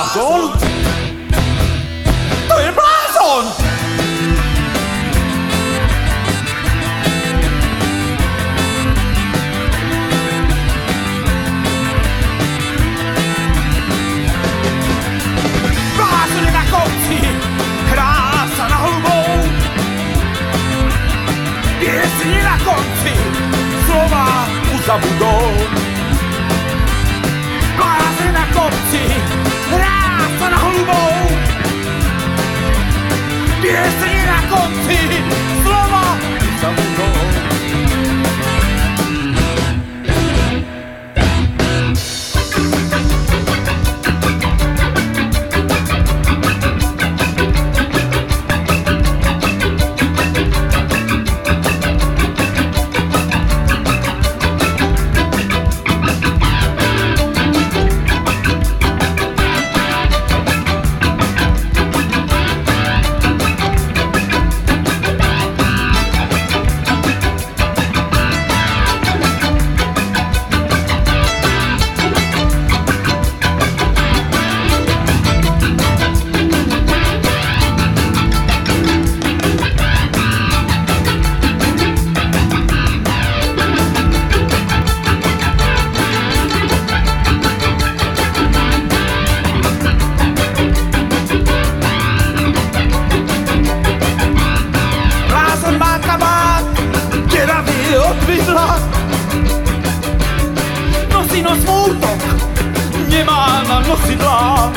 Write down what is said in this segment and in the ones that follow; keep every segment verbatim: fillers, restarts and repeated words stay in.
blázon? To je blázon! Blázon je na konci, hrá sa na hlubou. Piesň je na konci, slova už zabudou. Blázon na kopci, hrá sa na hlubou. Piesň je na konci, slova už zabudou. Nosí no smútok, nemá na nosidlá.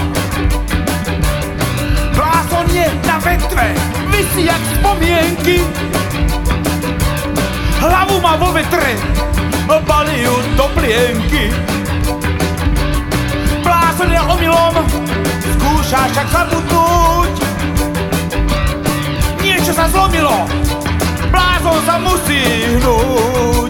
Blázon je na vetve, visí jak spomienky. Hlavu má vo vetre, balí ju do plienky. Blázon je omylom, skúša však zabudnúť. Niečo sa zlomilo, blázon sa musí hnúť.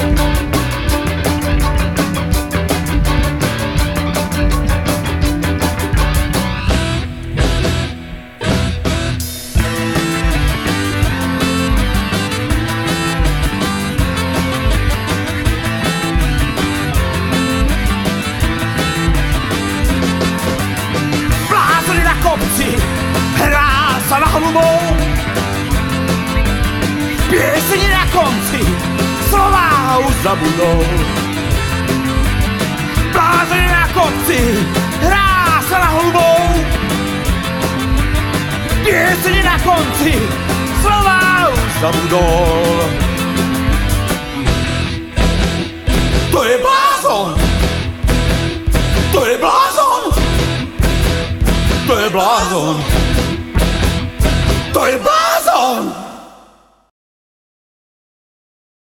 Blázon je na kopci, hrá sa na hlubou. Pieseň je na konci, slová už zabudou. Blázon je na konci, hrá sa na hlubou. Pieseň je na konci, slová už zabudou. To je blázon! To je blázon! To je blázon!